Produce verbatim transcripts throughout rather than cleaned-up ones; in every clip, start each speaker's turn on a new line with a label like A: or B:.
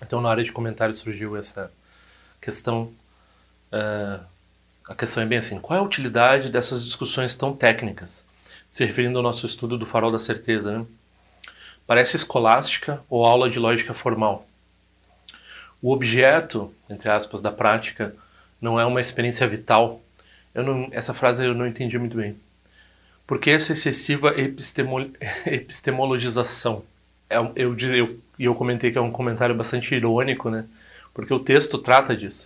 A: Então, na área de comentários surgiu essa questão. Uh, a questão é bem assim: qual é a utilidade dessas discussões tão técnicas? Se referindo ao nosso estudo do farol da certeza, né? Parece escolástica ou aula de lógica formal. O objeto, entre aspas, da prática não é uma experiência vital. Eu não, essa frase eu não entendi muito bem. Por que essa excessiva epistemolo, epistemologização? Eu, eu, eu, eu comentei que é um comentário bastante irônico, né? Porque o texto trata disso.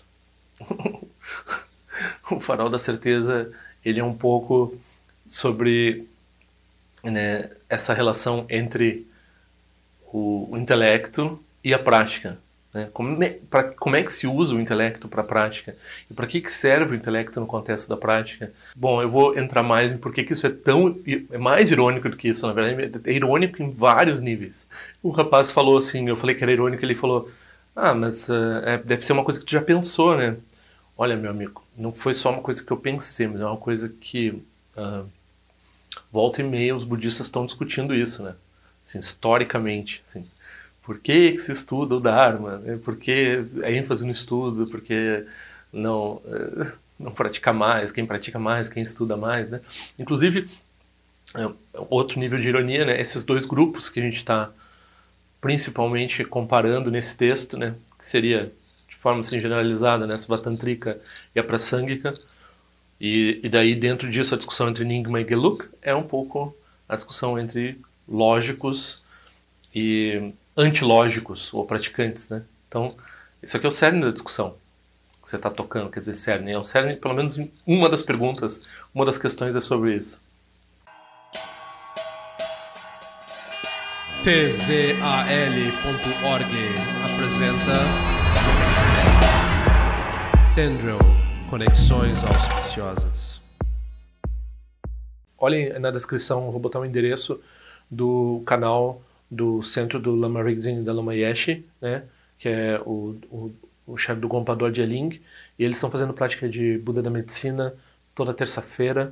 A: O farol da certeza, ele é um pouco sobre, né, essa relação entre o, o intelecto e a prática. Né? Como, é, pra, como é que se usa o intelecto para a prática? E para que, que serve o intelecto no contexto da prática? Bom, eu vou entrar mais em por que, que isso é tão... é mais irônico do que isso, na verdade. É irônico em vários níveis. Um rapaz falou assim, eu falei que era irônico, ele falou, ah, mas uh, é, deve ser uma coisa que tu já pensou, né? Olha, meu amigo, não foi só uma coisa que eu pensei, mas é uma coisa que uh, volta e meia os budistas estão discutindo isso, né? Assim, historicamente, assim. Por que, que se estuda o Dharma? Né? Por que a ênfase no estudo? Por que não, uh, não pratica mais? Quem pratica mais, quem estuda mais, né? Inclusive, uh, outro nível de ironia, né? Esses dois grupos que a gente está principalmente comparando nesse texto, né? Que seria... de forma assim, generalizada, né, Svatantrika e a Prasangika, e, e daí dentro disso a discussão entre Nyingma e Geluk é um pouco a discussão entre lógicos e antilógicos, ou praticantes, né? Então, isso aqui é o cerne da discussão que você está tocando, quer dizer, cerne, é o cerne, pelo menos uma das perguntas, uma das questões é sobre isso.
B: T Z A L ponto org apresenta Tendril, Conexões Auspiciosas.
A: Olhem na descrição, vou botar um endereço do canal do Centro do Lama Rinzin e da Lama Yeshe, né, que é o, o, o chefe do Gonpa Dorje Ling, e eles estão fazendo prática de Buda da Medicina toda terça-feira,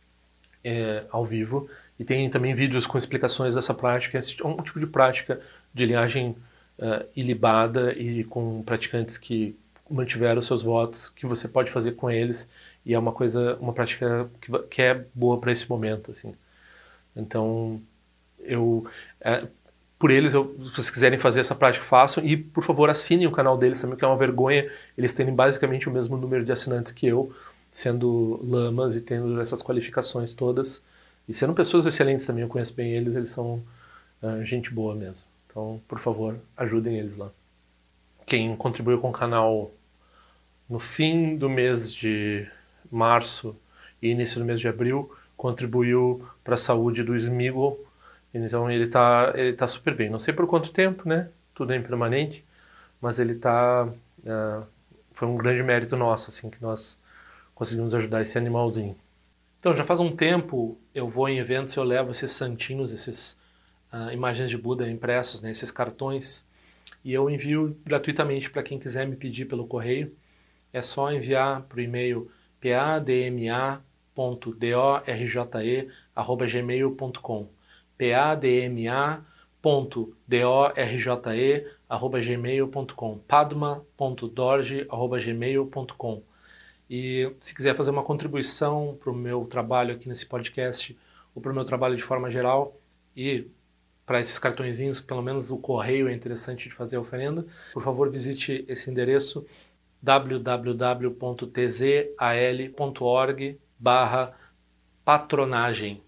A: é, ao vivo, e tem também vídeos com explicações dessa prática. É um tipo de prática de linhagem uh, ilibada e com praticantes que mantiveram seus votos, que você pode fazer com eles, e é uma coisa, uma prática que, que é boa para esse momento, assim. Então, eu, é, por eles, eu, se vocês quiserem fazer essa prática, façam, e por favor assinem o canal deles também, que é uma vergonha eles terem basicamente o mesmo número de assinantes que eu, sendo lamas e tendo essas qualificações todas, e sendo pessoas excelentes também, eu conheço bem eles, eles são uh, gente boa mesmo. Então, por favor, ajudem eles lá. Quem contribuiu com o canal no fim do mês de março e início do mês de abril, contribuiu para a saúde do Smigol, então ele está ele tá super bem. Não sei por quanto tempo, né? Tudo é impermanente, mas ele está... Uh, foi um grande mérito nosso, assim, que nós conseguimos ajudar esse animalzinho. Então, já faz um tempo eu vou em eventos e eu levo esses santinhos, esses uh, imagens de Buda impressos, né, esses cartões, e eu envio gratuitamente para quem quiser me pedir pelo correio. É só enviar para o e-mail padma ponto dorje arroba gmail ponto com padma ponto dorje arroba gmail ponto com padma ponto dorje arroba gmail ponto com. E se quiser fazer uma contribuição para o meu trabalho aqui nesse podcast, ou para o meu trabalho de forma geral, e para esses cartõezinhos, pelo menos o correio é interessante de fazer a oferenda, por favor visite esse endereço w w w ponto t z a l ponto org barra patronagem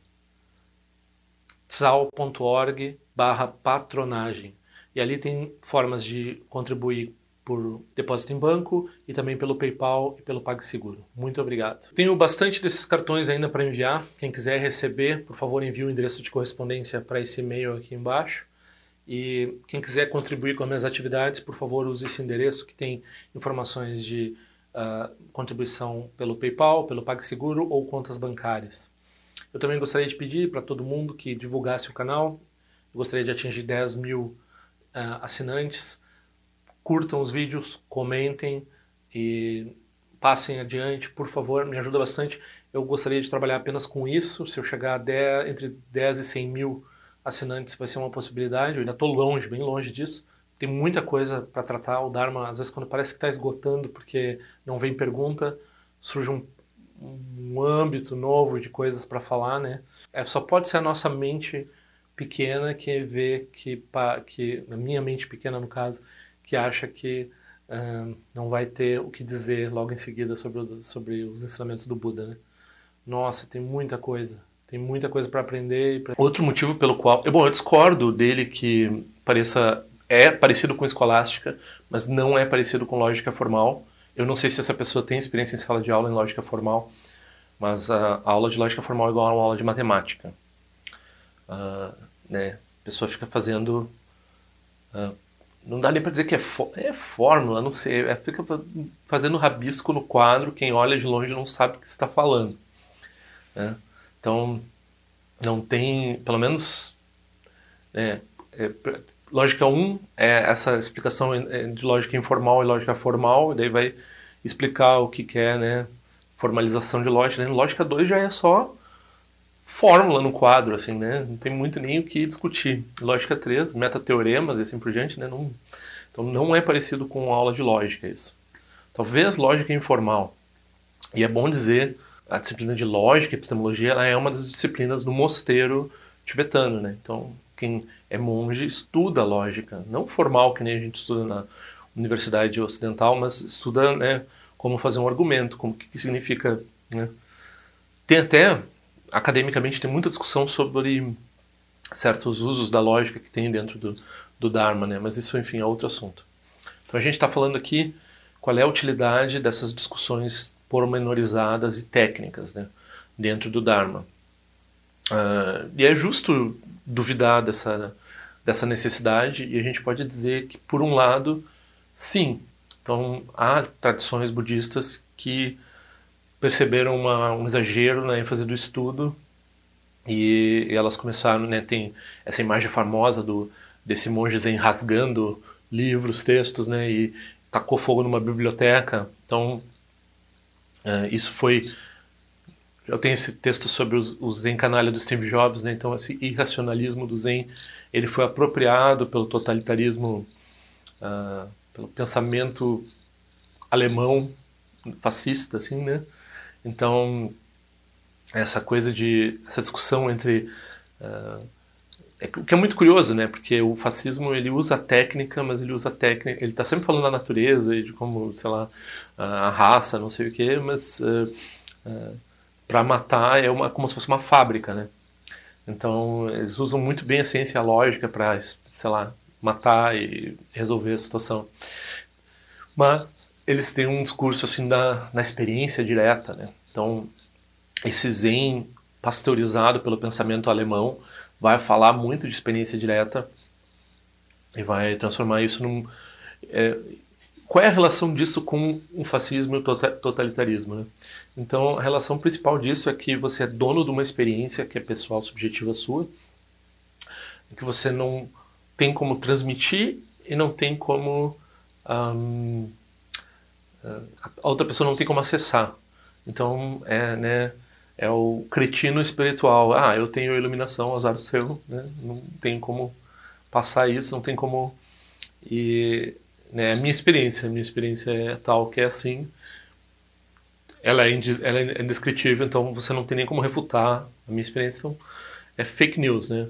A: tsal ponto org barra patronagem. E ali tem formas de contribuir por depósito em banco e também pelo PayPal e pelo PagSeguro. Muito obrigado. Tenho bastante desses cartões ainda para enviar. Quem quiser receber, por favor, envie o endereço de correspondência para esse e-mail aqui embaixo. E quem quiser contribuir com as minhas atividades, por favor, use esse endereço que tem informações de uh, contribuição pelo PayPal, pelo PagSeguro ou contas bancárias. Eu também gostaria de pedir para todo mundo que divulgasse o canal. Eu gostaria de atingir dez mil uh, assinantes. Curtam os vídeos, comentem e passem adiante, por favor, me ajuda bastante. Eu gostaria de trabalhar apenas com isso. Se eu chegar a dez, entre dez e cem mil assinantes vai ser uma possibilidade. Eu ainda estou longe, bem longe disso. tem muita coisa para tratar. O Dharma, às vezes, quando parece que está esgotando porque não vem pergunta, surge um, um âmbito novo de coisas para falar, né? É, só pode ser a nossa mente pequena que vê que, que, na minha mente pequena, no caso, que acha que uh, não vai ter o que dizer logo em seguida sobre, sobre os ensinamentos do Buda, né? Nossa, tem muita coisa. Tem muita coisa para aprender. Pra... Outro motivo pelo qual... Bom, eu discordo dele que pareça... É parecido com escolástica, mas não é parecido com lógica formal. Eu não sei se essa pessoa tem experiência em sala de aula em lógica formal, mas a, a aula de lógica formal é igual a uma aula de matemática. Uh, né? A pessoa fica fazendo... Uh, não dá nem para dizer que é, é fórmula, não sei. É, fica fazendo rabisco no quadro, quem olha de longe não sabe o que está falando. Né? Então, não tem, pelo menos, é, é, lógica um é essa explicação de lógica informal e lógica formal, e daí vai explicar o que, que é, né, formalização de lógica. Né? Lógica dois já é só fórmula no quadro, assim, né? Não tem muito nem o que discutir. Lógica três, metateoremas e assim por diante, né? Não, então não é parecido com aula de lógica isso. Talvez lógica informal. E é bom dizer, a disciplina de lógica e epistemologia, ela é uma das disciplinas do mosteiro tibetano, né? Então, quem é monge estuda lógica, não formal que nem a gente estuda na universidade ocidental, mas estuda, né, como fazer um argumento, como que, que significa, né? Tem até, academicamente, tem muita discussão sobre certos usos da lógica que tem dentro do, do Dharma, né? Mas isso, enfim, é outro assunto. Então a gente está falando aqui qual é a utilidade dessas discussões pormenorizadas e técnicas, né, dentro do Dharma. Uh, e é justo duvidar dessa, dessa necessidade, e a gente pode dizer que, por um lado, sim. Então, há tradições budistas que perceberam uma, um exagero na ênfase do estudo, e, e elas começaram, né, tem essa imagem famosa do, desse monge zen rasgando livros, textos, né, e tacou fogo numa biblioteca. Então, Uh, isso foi... Eu tenho esse texto sobre os, o Zen canalha do Steve Jobs, né? Então esse irracionalismo do Zen, ele foi apropriado pelo totalitarismo, uh, pelo pensamento alemão fascista, assim, né? Então essa coisa de... essa discussão entre... Uh, é, o que é muito curioso, né? Porque o fascismo, ele usa a técnica, mas ele usa a técnica... Ele está sempre falando da natureza e de como, sei lá, a raça, não sei o quê, mas uh, uh, para matar é uma, como se fosse uma fábrica, né? Então, eles usam muito bem a ciência e a lógica para, sei lá, matar e resolver a situação. Mas eles têm um discurso, assim, da, da experiência direta, né? Então, esse Zen pasteurizado pelo pensamento alemão vai falar muito de experiência direta e vai transformar isso num... É, qual é a relação disso com o fascismo e o totalitarismo, né? Então, a relação principal disso é que você é dono de uma experiência que é pessoal, subjetiva sua, que você não tem como transmitir e não tem como... Um, a outra pessoa não tem como acessar. Então, é, né, é o cretino espiritual. Ah, eu tenho iluminação, azar seu, né? Não tem como passar isso, não tem como... E... Né, a minha experiência, a minha experiência é tal que é assim, ela é, ela é indescritível, então você não tem nem como refutar a minha experiência, então é fake news, né?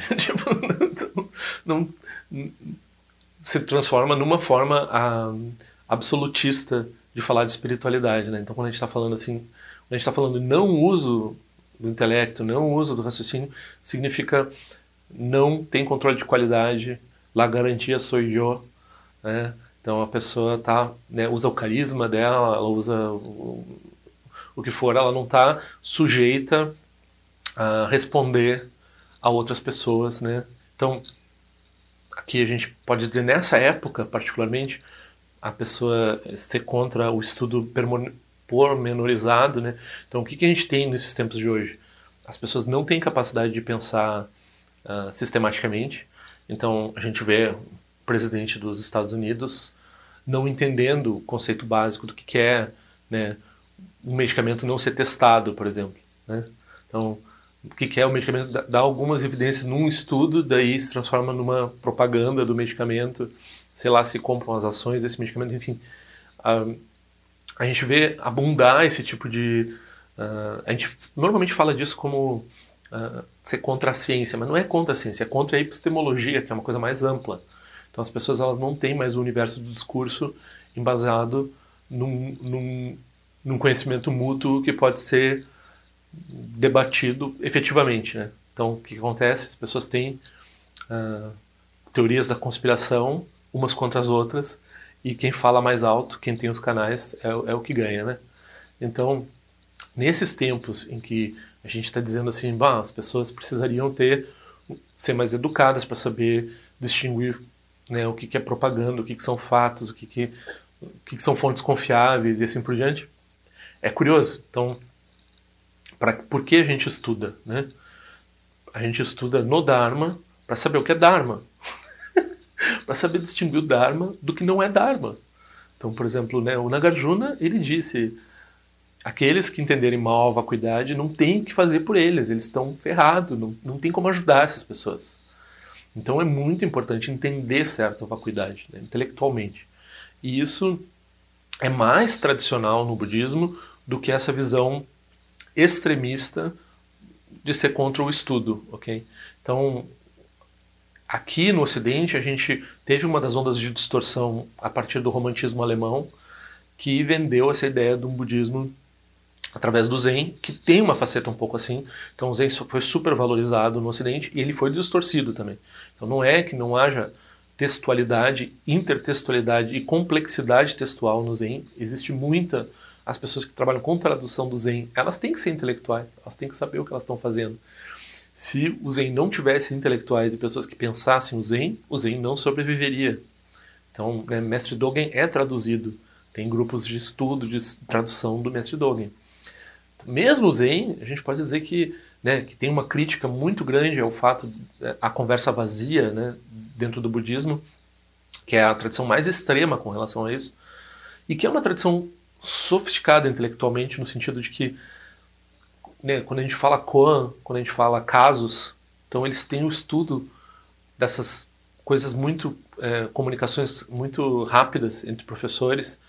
A: Tipo, não, não, se transforma numa forma ah, absolutista de falar de espiritualidade, né? Então quando a gente está falando assim, quando a gente está falando não uso do intelecto, não uso do raciocínio, significa não tem controle de qualidade, la garantia sou eu. Né? Então a pessoa tá, né, usa o carisma dela, ela usa o, o que for, ela não está sujeita a responder a outras pessoas, né? Então aqui a gente pode dizer, nessa época particularmente, a pessoa ser contra o estudo pormenorizado, né? Então o que, que a gente tem nesses tempos de hoje? As pessoas não têm capacidade de pensar uh, sistematicamente, então a gente vê presidente dos Estados Unidos não entendendo o conceito básico do que, que é, né, um medicamento não ser testado, por exemplo. Né? Então, o que, que é o medicamento? Dá algumas evidências num estudo, daí se transforma numa propaganda do medicamento. sei lá se compram as ações desse medicamento, enfim. Uh, a gente vê abundar esse tipo de... Uh, a gente normalmente fala disso como uh, ser contra a ciência, mas não é contra a ciência, é contra a epistemologia, que é uma coisa mais ampla. Então as pessoas elas não têm mais o universo do discurso embasado num, num, num conhecimento mútuo que pode ser debatido efetivamente, né? Então o que acontece? As pessoas têm uh, teorias da conspiração umas contra as outras, e quem fala mais alto, quem tem os canais, é, é o que ganha, né? Então, nesses tempos em que a gente está dizendo assim, bah, as pessoas precisariam ter, ser mais educadas para saber distinguir, né, o que, que é propaganda, o que, que são fatos, o que, que, o que, que são fontes confiáveis e assim por diante, é curioso. Então, pra, por que a gente estuda, né? A gente estuda no Dharma para saber o que é Dharma. Para saber distinguir o Dharma do que não é Dharma. Então, por exemplo, né, o Nagarjuna, ele disse, aqueles que entenderem mal a vacuidade não tem o que fazer por eles, eles estão ferrados, não, não tem como ajudar essas pessoas. Então é muito importante entender certo a vacuidade, né, intelectualmente. E isso é mais tradicional no budismo do que essa visão extremista de ser contra o estudo, ok? Então, aqui no Ocidente, a gente teve uma das ondas de distorção a partir do romantismo alemão, que vendeu essa ideia de um budismo através do Zen, que tem uma faceta um pouco assim. Então o Zen foi super valorizado no Ocidente e ele foi distorcido também. Então não é que não haja textualidade, intertextualidade e complexidade textual no Zen. Existe muita... As pessoas que trabalham com tradução do Zen, elas têm que ser intelectuais, elas têm que saber o que elas estão fazendo. Se o Zen não tivesse intelectuais e pessoas que pensassem o Zen, o Zen não sobreviveria. Então, né, Mestre Dogen é traduzido. Tem grupos de estudo, de tradução do Mestre Dogen. Mesmo o Zen, a gente pode dizer que, né, que tem uma crítica muito grande ao fato a conversa vazia, né, dentro do budismo, que é a tradição mais extrema com relação a isso, e que é uma tradição sofisticada intelectualmente no sentido de que, né, quando a gente fala koan, quando a gente fala casos, então eles têm o estudo dessas coisas muito, é, comunicações muito rápidas entre professores,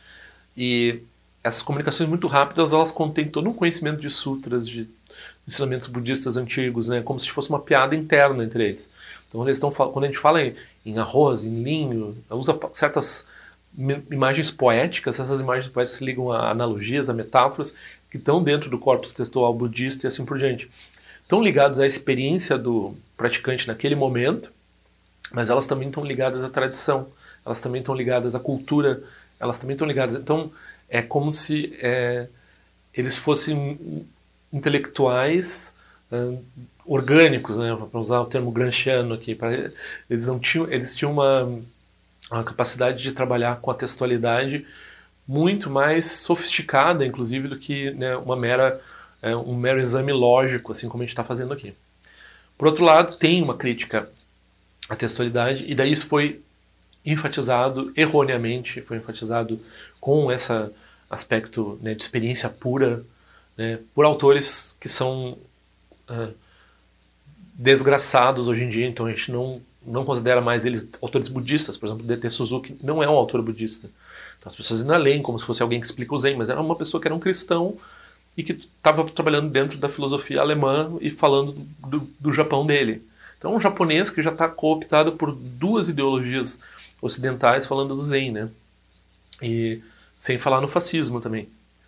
A: e essas comunicações muito rápidas, elas contêm todo um conhecimento de sutras, de ensinamentos budistas antigos, né, como se fosse uma piada interna entre eles. Então eles estão, quando a gente fala em, em arroz, em linho, usa certas imagens poéticas, essas imagens poéticas se ligam a analogias, a metáforas, que estão dentro do corpus textual budista e assim por diante. Estão ligados à experiência do praticante naquele momento, mas elas também estão ligadas à tradição, elas também estão ligadas à cultura, elas também estão ligadas... Então, é como se é, eles fossem intelectuais é, orgânicos, né, para usar o termo gramsciano aqui. Pra, eles, não tinham, eles tinham uma, uma capacidade de trabalhar com a textualidade muito mais sofisticada, inclusive, do que, né, uma mera, é, um mero exame lógico, assim como a gente está fazendo aqui. Por outro lado, tem uma crítica à textualidade, e daí isso foi enfatizado erroneamente, foi enfatizado com esse aspecto, né, de experiência pura, né, por autores que são uh, desgraçados hoje em dia. Então a gente não, não considera mais eles autores budistas. Por exemplo, D T Suzuki não é um autor budista. Então as pessoas ainda leem como se fosse alguém que explica o Zen, mas era uma pessoa que era um cristão e que estava trabalhando dentro da filosofia alemã e falando do, do, do Japão dele. Então é um japonês que já está cooptado por duas ideologias ocidentais falando do Zen, né? E sem falar no fascismo também.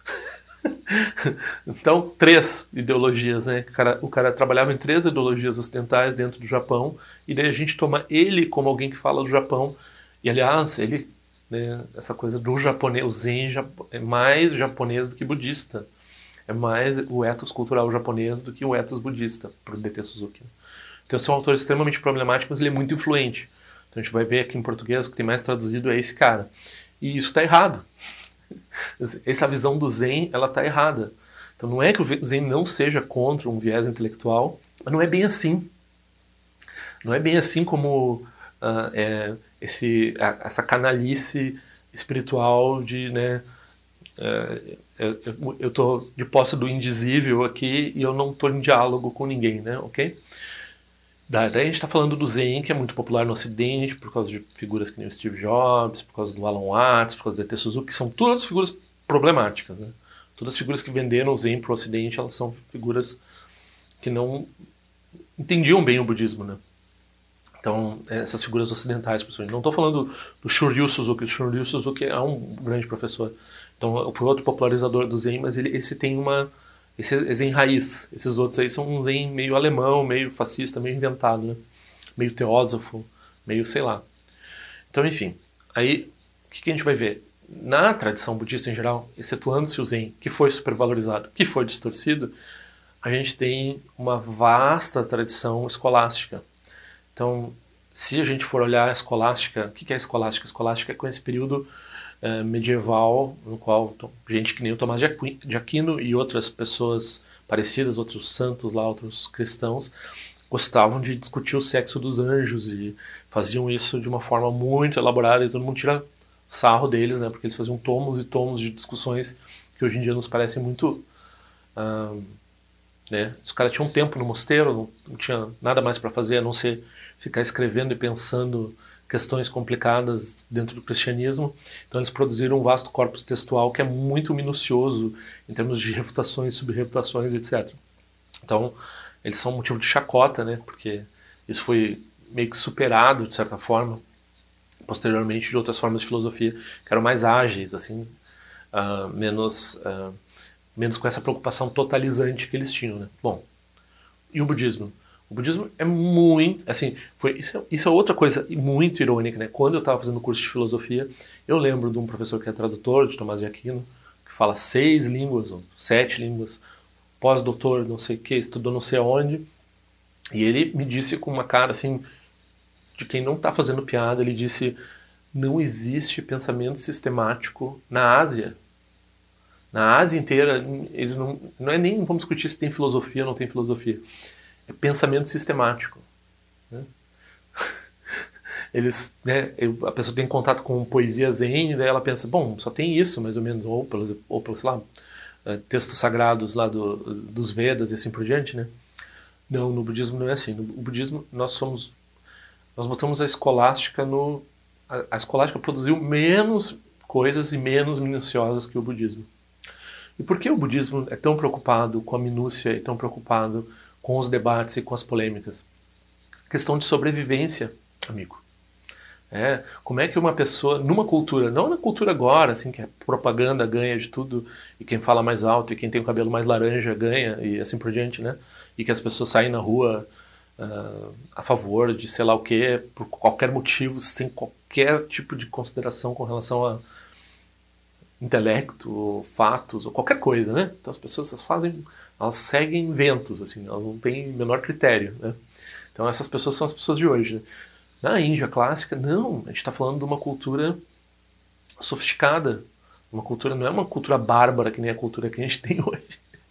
A: Então, três ideologias, né? O cara, o cara trabalhava em três ideologias ocidentais dentro do Japão, e daí a gente toma ele como alguém que fala do Japão. E, aliás, ele, né, essa coisa do japonês, o Zen é mais japonês do que budista. É mais o ethos cultural japonês do que o ethos budista, para o D T Suzuki. Então, são autores extremamente problemáticos, mas ele é muito influente. Então, a gente vai ver aqui em português, o que tem mais traduzido é esse cara. E isso está errado. Essa visão do Zen, ela está errada. Então não é que o Zen não seja contra um viés intelectual, mas não é bem assim. Não é bem assim como uh, é, esse, a, essa canalice espiritual de, né, uh, eu estou de posse do indizível aqui e eu não estou em diálogo com ninguém, né, ok? Daí a gente está falando do Zen, que é muito popular no Ocidente, por causa de figuras que nem o Steve Jobs, por causa do Alan Watts, por causa do E T Suzuki, que são todas figuras problemáticas, né? Todas as figuras que venderam o Zen para o Ocidente, elas são figuras que não entendiam bem o budismo, né? Então, essas figuras ocidentais, principalmente. Não estou falando do Shuryu Suzuki. O Shuryu Suzuki é um grande professor. Então, foi outro popularizador do Zen, mas ele, esse tem uma... Esse é Zen raiz. Esses outros aí são um Zen meio alemão, meio fascista, meio inventado, né? Meio teósofo, meio sei lá. Então, enfim. Aí, o que, que a gente vai ver? Na tradição budista em geral, excetuando-se o Zen, que foi supervalorizado, que foi distorcido, a gente tem uma vasta tradição escolástica. Então, se a gente for olhar a escolástica, o que é a escolástica? A escolástica é com esse período uh, medieval, no qual gente que nem o Tomás de Aquino e outras pessoas parecidas, outros santos lá, outros cristãos, gostavam de discutir o sexo dos anjos e faziam isso de uma forma muito elaborada e todo mundo tira sarro deles, né? Porque eles faziam tomos e tomos de discussões que hoje em dia nos parecem muito... Uh, né? Os caras tinham tempo no mosteiro, não, não tinha nada mais para fazer a não ser ficar escrevendo e pensando questões complicadas dentro do cristianismo. Então eles produziram um vasto corpus textual que é muito minucioso em termos de refutações, subrefutações, etcétera. Então eles são motivo de chacota, né? Porque isso foi meio que superado, de certa forma, posteriormente de outras formas de filosofia que eram mais ágeis, assim, uh, menos, uh, menos com essa preocupação totalizante que eles tinham, né? Bom, e o budismo? O budismo é muito, assim, foi, isso, é, isso é outra coisa muito irônica, né? Quando eu estava fazendo curso de filosofia, eu lembro de um professor que é tradutor, de Tomás de Aquino, que fala seis línguas, ou sete línguas, pós-doutor, não sei o que, estudou não sei aonde, e ele me disse com uma cara, assim, de quem não está fazendo piada, ele disse, não existe pensamento sistemático na Ásia. Na Ásia inteira, eles não, não é nem, vamos discutir se tem filosofia ou não tem filosofia. É pensamento sistemático. Né? Eles, né, a pessoa tem contato com poesia zen, e daí ela pensa, bom, só tem isso, mais ou menos, ou pelos, ou pelos sei lá, textos sagrados lá do, dos Vedas e assim por diante, né? Não, no budismo não é assim. No budismo nós somos, nós botamos a escolástica no, a, a escolástica produziu menos coisas e menos minuciosas que o budismo. E por que o budismo é tão preocupado com a minúcia e tão preocupado com os debates e com as polêmicas? Questão de sobrevivência, amigo. É, como é que uma pessoa, numa cultura, não na cultura agora, assim, que a propaganda ganha de tudo, e quem fala mais alto, e quem tem o cabelo mais laranja ganha, e assim por diante, né? E que as pessoas saem na rua uh, a favor de sei lá o quê, por qualquer motivo, sem qualquer tipo de consideração com relação a intelecto, ou fatos, ou qualquer coisa, né? Então as pessoas elas fazem, elas seguem ventos, assim, elas não têm o menor critério, né? Então essas pessoas são as pessoas de hoje, né? Na Índia clássica, não, a gente está falando de uma cultura sofisticada, uma cultura, não é uma cultura bárbara que nem a cultura que a gente tem hoje.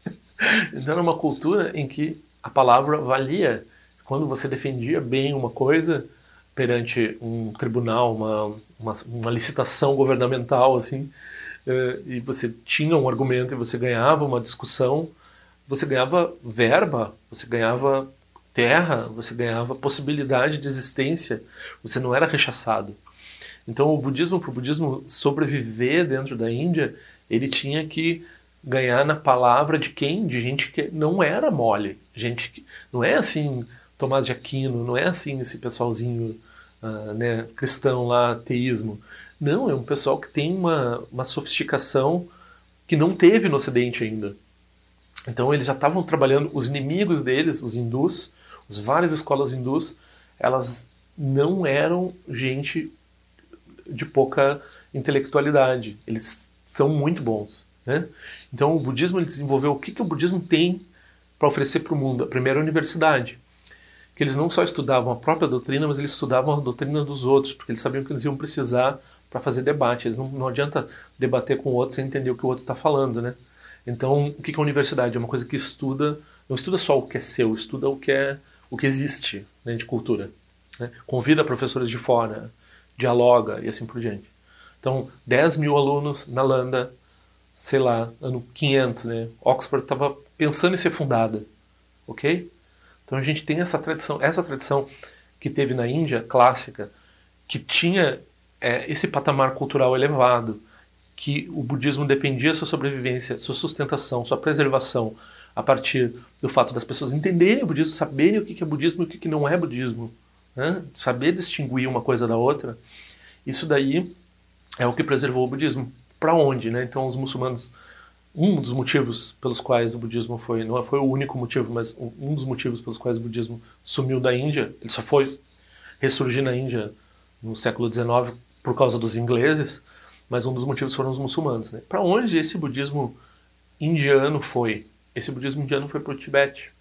A: Então era uma cultura em que a palavra valia. Quando você defendia bem uma coisa perante um tribunal, uma, uma, uma licitação governamental, assim, e você tinha um argumento e você ganhava uma discussão, você ganhava verba, você ganhava terra, você ganhava possibilidade de existência, você não era rechaçado. Então o budismo, para o budismo sobreviver dentro da Índia, ele tinha que ganhar na palavra de quem? De gente que não era mole, gente que não é assim Tomás de Aquino, não é assim esse pessoalzinho uh, né, cristão lá, ateísmo. Não, é um pessoal que tem uma, uma sofisticação que não teve no Ocidente ainda. Então eles já estavam trabalhando, os inimigos deles, os hindus, as várias escolas hindus, elas não eram gente de pouca intelectualidade. Eles são muito bons. Né? Então o budismo ele desenvolveu o que, que o budismo tem para oferecer para o mundo. A primeira universidade. Que eles não só estudavam a própria doutrina, mas eles estudavam a doutrina dos outros, porque eles sabiam que eles iam precisar para fazer debate. Eles não, não adianta debater com o outro sem entender o que o outro está falando. Né? Então o que, que é a universidade? É uma coisa que estuda, não estuda só o que é seu, estuda o que é o que existe, né, de cultura. Né? Convida professores de fora, dialoga e assim por diante. Então, dez mil alunos na Landa, sei lá, ano quinhentos, né? Oxford estava pensando em ser fundada, ok? Então a gente tem essa tradição, essa tradição que teve na Índia, clássica, que tinha é, esse patamar cultural elevado, que o budismo dependia da sua sobrevivência, sua sustentação, sua preservação, a partir do fato das pessoas entenderem o budismo, saberem o que é budismo e o que não é budismo, né? Saber distinguir uma coisa da outra. Isso daí é o que preservou o budismo. Para onde, né? Então os muçulmanos, um dos motivos pelos quais o budismo foi, não foi o único motivo, mas um dos motivos pelos quais o budismo sumiu da Índia, ele só foi ressurgir na Índia no século dezenove por causa dos ingleses, mas um dos motivos foram os muçulmanos, né? Para onde esse budismo indiano foi? Esse budismo indiano foi para o Tibete.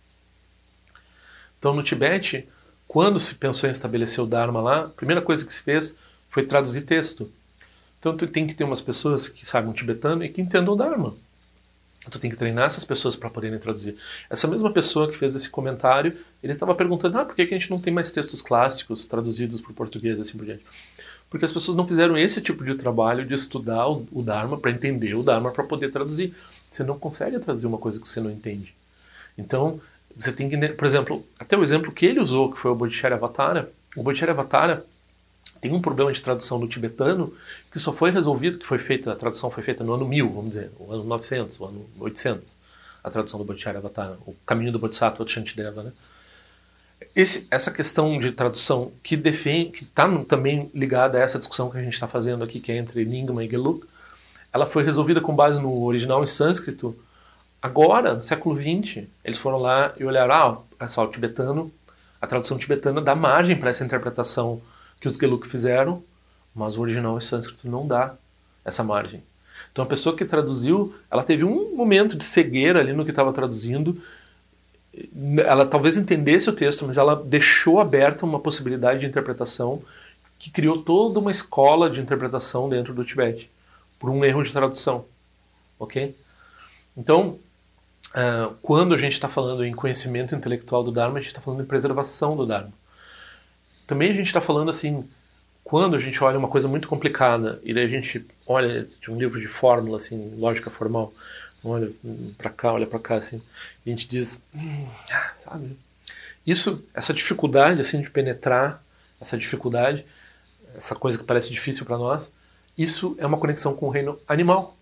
A: Então no Tibete, quando se pensou em estabelecer o Dharma lá, a primeira coisa que se fez foi traduzir texto. Então tu tem que ter umas pessoas que sabem tibetano e que entendam o Dharma. Tu tem que treinar essas pessoas para poderem traduzir. Essa mesma pessoa que fez esse comentário, ele estava perguntando, ah, por que a gente não tem mais textos clássicos traduzidos para o português assim por diante? Porque as pessoas não fizeram esse tipo de trabalho de estudar o Dharma para entender o Dharma para poder traduzir. Você não consegue traduzir uma coisa que você não entende. Então, você tem que, por exemplo, até o exemplo que ele usou, que foi o Bodhicharyavatara. O Bodhicharyavatara tem um problema de tradução do tibetano que só foi resolvido, que foi feita, a tradução foi feita no ano mil, vamos dizer, o ano novecentos, o ano oitocentos, a tradução do Bodhicharyavatara, o caminho do Bodhisattva de Shantideva, né? Esse, essa questão de tradução que defende, que está também ligada a essa discussão que a gente está fazendo aqui, que é entre Lingma e Gelug, ela foi resolvida com base no original em sânscrito. Agora, no século vinte, eles foram lá e olharam, ah, olha só, o tibetano, a tradução tibetana dá margem para essa interpretação que os Gelug fizeram, mas o original em sânscrito não dá essa margem. Então a pessoa que traduziu, ela teve um momento de cegueira ali no que estava traduzindo. Ela talvez entendesse o texto, mas ela deixou aberta uma possibilidade de interpretação que criou toda uma escola de interpretação dentro do Tibete, por um erro de tradução. Ok? Então, uh, quando a gente está falando em conhecimento intelectual do Dharma, a gente está falando em preservação do Dharma. Também a gente está falando assim, quando a gente olha uma coisa muito complicada, e daí a gente olha de um livro de fórmula, assim, lógica formal, olha para cá, olha para cá, assim, e a gente diz, hum, sabe, isso, essa dificuldade, assim, de penetrar, essa dificuldade, essa coisa que parece difícil para nós, isso é uma conexão com o reino animal.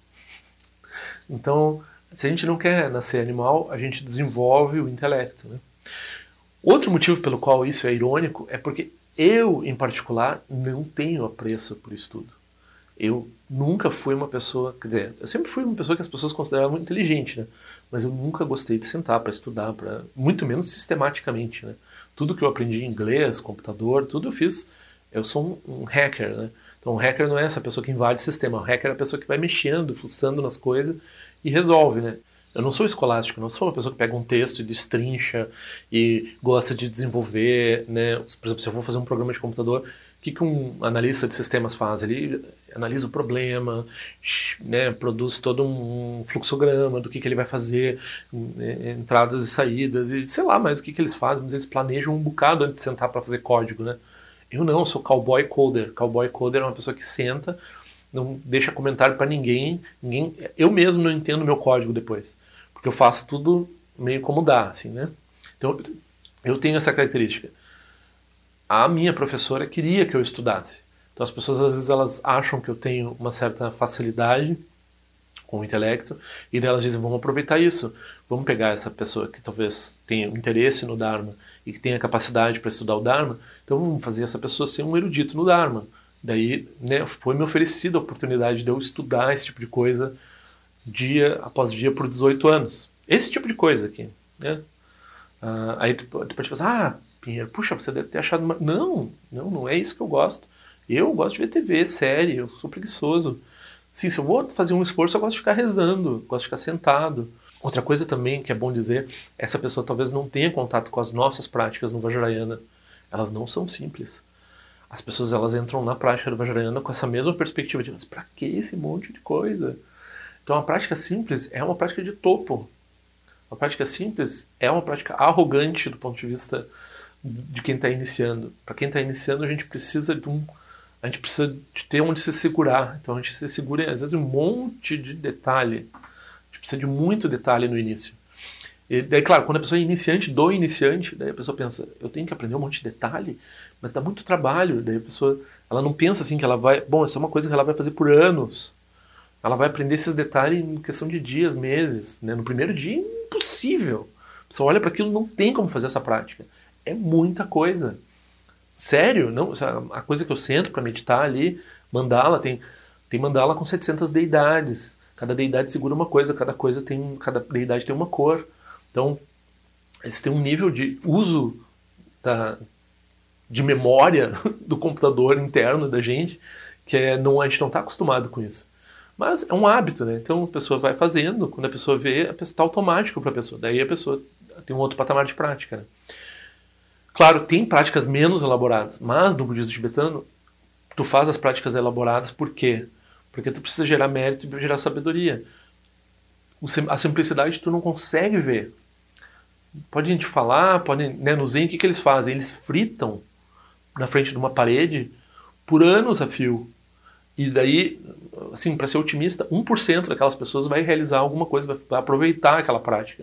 A: Então, se a gente não quer nascer animal, a gente desenvolve o intelecto, né? Outro motivo pelo qual isso é irônico é porque eu, em particular, não tenho apreço por estudo. Eu nunca fui uma pessoa, quer dizer, eu sempre fui uma pessoa que as pessoas consideravam muito inteligente, né? Mas eu nunca gostei de sentar para estudar, pra, muito menos sistematicamente, né? Tudo que eu aprendi em inglês, computador, tudo eu fiz. Eu sou um, um hacker, né? Então, um hacker não é essa pessoa que invade o sistema. O hacker é a pessoa que vai mexendo, fuçando nas coisas e resolve, né? Eu não sou escolástico, não sou uma pessoa que pega um texto e destrincha e gosta de desenvolver, né? Por exemplo, se eu vou fazer um programa de computador, o que, que um analista de sistemas faz? Ele analisa o problema, né? Produz todo um fluxograma do que, que ele vai fazer, né? Entradas e saídas, e sei lá mais o que, que eles fazem, mas eles planejam um bocado antes de sentar para fazer código, né? Eu não, eu sou cowboy coder. Cowboy coder é uma pessoa que senta, não deixa comentário para ninguém, ninguém. Eu mesmo não entendo meu código depois, porque eu faço tudo meio como dá, assim, né? Então, eu tenho essa característica. A minha professora queria que eu estudasse. Então, as pessoas, às vezes, elas acham que eu tenho uma certa facilidade com o intelecto, e daí elas dizem, vamos aproveitar isso. Vamos pegar essa pessoa que talvez tenha interesse no Dharma e que tenha capacidade para estudar o Dharma, então vamos fazer essa pessoa ser um erudito no Dharma. Daí, né, foi me oferecida a oportunidade de eu estudar esse tipo de coisa dia após dia por dezoito anos. Esse tipo de coisa aqui, né? Ah, aí depois tu pensa, ah, Pinheiro, puxa, você deve ter achado uma... Não, não, não é isso que eu gosto. Eu gosto de ver T V, série, eu sou preguiçoso. Sim, se eu vou fazer um esforço, eu gosto de ficar rezando, gosto de ficar sentado. Outra coisa também que é bom dizer, essa pessoa talvez não tenha contato com as nossas práticas no Vajrayana. Elas não são simples. As pessoas, elas entram na prática do Vajrayana com essa mesma perspectiva de, mas pra que esse monte de coisa? Então a prática simples é uma prática de topo. A prática simples é uma prática arrogante do ponto de vista de quem está iniciando. Para quem está iniciando, a gente precisa de um, a gente precisa de ter onde se segurar. Então a gente se segura, às vezes, um monte de detalhe. A gente precisa de muito detalhe no início. E daí, claro, quando a pessoa é iniciante do iniciante, daí a pessoa pensa, eu tenho que aprender um monte de detalhe, mas dá muito trabalho. Daí a pessoa, ela não pensa assim que ela vai... Bom, essa é uma coisa que ela vai fazer por anos. Ela vai aprender esses detalhes em questão de dias, meses. Né? No primeiro dia, impossível. A pessoa olha para aquilo, não tem como fazer essa prática. É muita coisa. Sério, não, a coisa que eu sento para meditar ali, mandala, tem, tem mandala com setecentas deidades. Cada deidade segura uma coisa, cada coisa tem, cada deidade tem uma cor. Então, eles têm um nível de uso da, de memória do computador interno da gente que é, não, a gente não está acostumado com isso. Mas é um hábito, né? Então a pessoa vai fazendo, quando a pessoa vê, a pessoa está automático para a pessoa. Daí a pessoa tem um outro patamar de prática. Né? Claro, tem práticas menos elaboradas, mas no budismo tibetano, tu faz as práticas elaboradas por quê? Porque tu precisa gerar mérito e gerar sabedoria. A simplicidade tu não consegue ver. Pode a gente falar, pode, né, no Zen, o que, que eles fazem? Eles fritam na frente de uma parede por anos a fio. E daí, assim, para ser otimista, um por cento daquelas pessoas vai realizar alguma coisa, vai aproveitar aquela prática.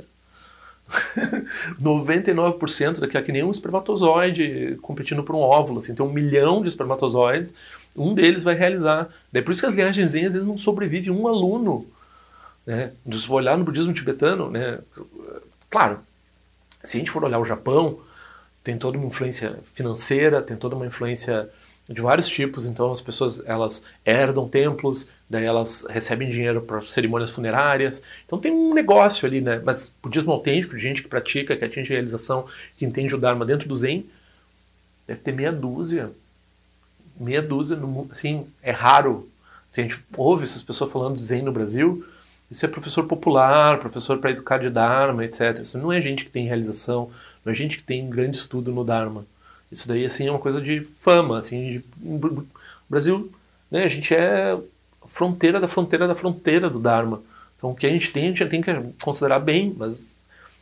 A: noventa e nove por cento daqui é que nem um espermatozoide competindo por um óvulo. Assim, tem um milhão de espermatozoides, um deles vai realizar. Daí por isso que as linhagens Zen às vezes não sobrevive um aluno. Né? Se for olhar no budismo tibetano, né? Claro, se a gente for olhar o Japão, tem toda uma influência financeira, tem toda uma influência de vários tipos, então as pessoas elas herdam templos, daí elas recebem dinheiro para cerimônias funerárias, então tem um negócio ali, né? Mas budismo autêntico, de gente que pratica, que atinge a realização, que entende o Dharma dentro do Zen, deve ter meia dúzia, meia dúzia, no, assim, é raro. Se a gente ouve essas pessoas falando de Zen no Brasil, isso é professor popular, professor para educar de Dharma, etcétera. Isso não é gente que tem realização, não é gente que tem grande estudo no Dharma. Isso daí, assim, é uma coisa de fama, assim, de, o Brasil, né, a gente é fronteira da fronteira da fronteira do Dharma. Então, o que a gente tem, a gente tem que considerar bem, mas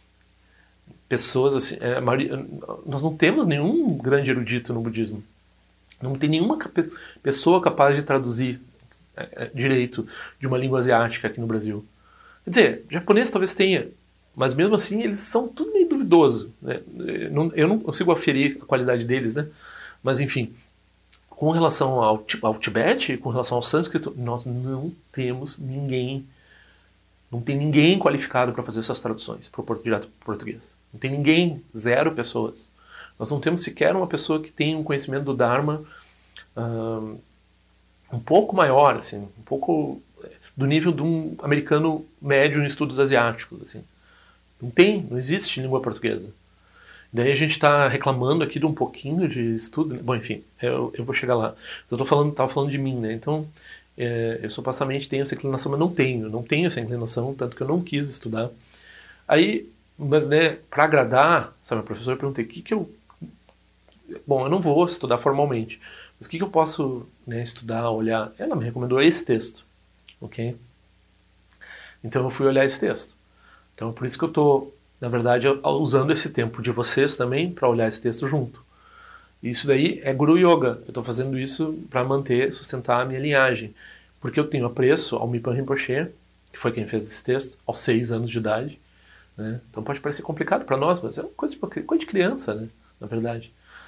A: pessoas, assim, é, maioria, nós não temos nenhum grande erudito no budismo. Não tem nenhuma pessoa capaz de traduzir é, é, direito de uma língua asiática aqui no Brasil. Quer dizer, japonês talvez tenha, mas mesmo assim eles são tudo meio duvidoso. Né? Eu não consigo aferir a qualidade deles, né? Mas enfim, com relação ao, ao Tibete, com relação ao sânscrito, nós não temos ninguém, não tem ninguém qualificado para fazer essas traduções para o direto português. Não tem ninguém, zero pessoas. Nós não temos sequer uma pessoa que tenha um conhecimento do Dharma um, um pouco maior, assim, um pouco do nível de um americano médio em estudos asiáticos, assim. Não tem, não existe língua portuguesa. Daí a gente está reclamando aqui de um pouquinho de estudo. Bom, enfim, eu, eu vou chegar lá. Eu tô falando, tava falando de mim, né? Então, é, eu supostamente tenho essa inclinação, mas não tenho. Não tenho essa inclinação, tanto que eu não quis estudar. Aí, mas, né, para agradar, sabe, a professora, eu perguntei, o que que eu... Bom, eu não vou estudar formalmente, mas o que que eu posso, né, estudar, olhar? Ela me recomendou esse texto, ok? Então eu fui olhar esse texto. Então é por isso que eu estou, na verdade, usando esse tempo de vocês também para olhar esse texto junto. Isso daí é Guru Yoga. Eu estou fazendo isso para manter, sustentar a minha linhagem. Porque eu tenho apreço ao Mipan Rinpoche, que foi quem fez esse texto, aos seis anos de idade. Né? Então pode parecer complicado para nós, mas é uma coisa de, coisa de criança, né? Na verdade.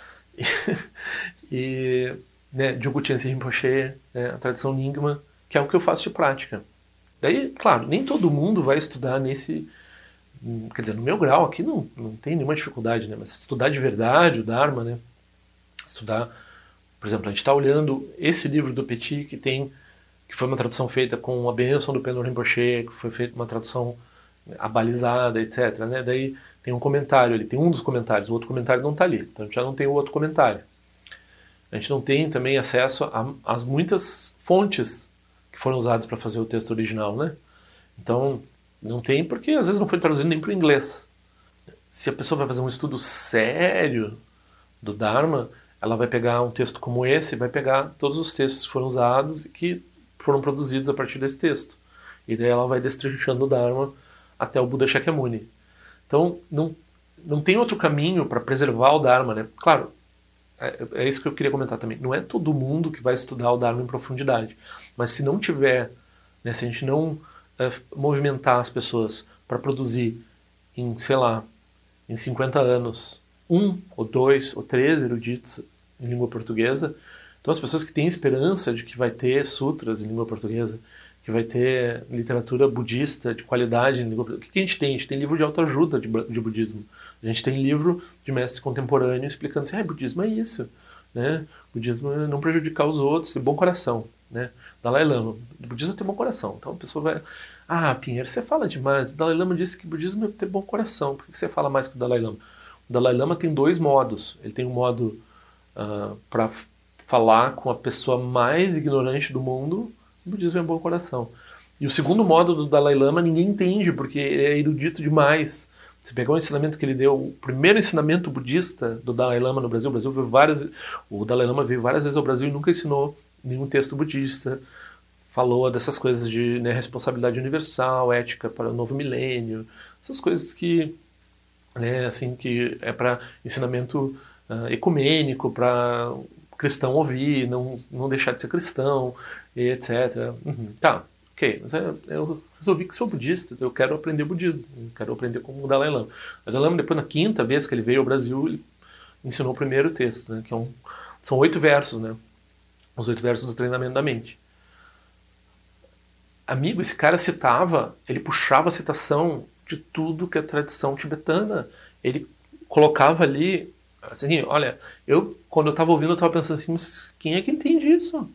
A: E, né, Jogchen Tenzin Rinpoche, né, a tradição Nyingma, que é o que eu faço de prática. Daí, claro, nem todo mundo vai estudar nesse... Quer dizer, no meu grau aqui não, não tem nenhuma dificuldade, né? Mas estudar de verdade o Dharma, né? Estudar... Por exemplo, a gente está olhando esse livro do Petit, que tem... que foi uma tradução feita com a bênção do Penor Rinpoche, que foi feita uma tradução abalizada, etcétera. Né? Daí tem um comentário ali, tem um dos comentários, o outro comentário não está ali. Então a gente já não tem o outro comentário. A gente não tem também acesso às muitas fontes que foram usadas para fazer o texto original, né? Então, não tem porque às vezes não foi traduzido nem para o inglês. Se a pessoa vai fazer um estudo sério do Dharma, ela vai pegar um texto como esse, vai pegar todos os textos que foram usados e que foram produzidos a partir desse texto. E daí ela vai destrinchando o Dharma até o Buda Shakyamuni. Então, não, não tem outro caminho para preservar o Dharma, né? Claro, é, é isso que eu queria comentar também. Não é todo mundo que vai estudar o Dharma em profundidade. Mas se não tiver, né, se a gente não é, movimentar as pessoas para produzir em, sei lá, em cinquenta anos, um, ou dois, ou três eruditos em língua portuguesa. Então as pessoas que têm esperança de que vai ter sutras em língua portuguesa, que vai ter literatura budista de qualidade em língua portuguesa. O que a gente tem? A gente tem livro de autoajuda de, de budismo. A gente tem livro de mestre contemporâneo explicando assim, ah, budismo é isso, né? Budismo é não prejudicar os outros, ter bom coração, né? Dalai Lama, o budismo é ter bom coração. Então a pessoa vai, ah, Pinheiro, você fala demais. O Dalai Lama disse que budismo é ter bom coração. Por que você fala mais que o Dalai Lama? O Dalai Lama tem dois modos. Ele tem um modo uh, para falar com a pessoa mais ignorante do mundo. O budismo é bom coração. E o segundo modo do Dalai Lama ninguém entende, porque ele é erudito demais. Você pegou o ensinamento que ele deu, o primeiro ensinamento budista do Dalai Lama no Brasil, o Brasil veio várias, o Dalai Lama veio várias vezes ao Brasil e nunca ensinou nenhum texto budista. Falou dessas coisas de, né, responsabilidade universal, ética para o novo milênio, essas coisas que, né, assim, que é para ensinamento uh, ecumênico, para cristão ouvir, não, não deixar de ser cristão, e etcétera. Uhum. Tá, ok, mas eu, eu resolvi que sou budista, eu quero aprender budismo, eu quero aprender como o Dalai Lama. O Dalai Lama, depois, na quinta vez que ele veio ao Brasil, ele ensinou o primeiro texto, né, que é um, são oito versos, né, os oito versos do treinamento da mente. Amigo, esse cara citava, ele puxava a citação de tudo que é tradição tibetana. Ele colocava ali, assim, olha, eu, quando eu estava ouvindo, eu estava pensando assim, mas quem é que entende isso?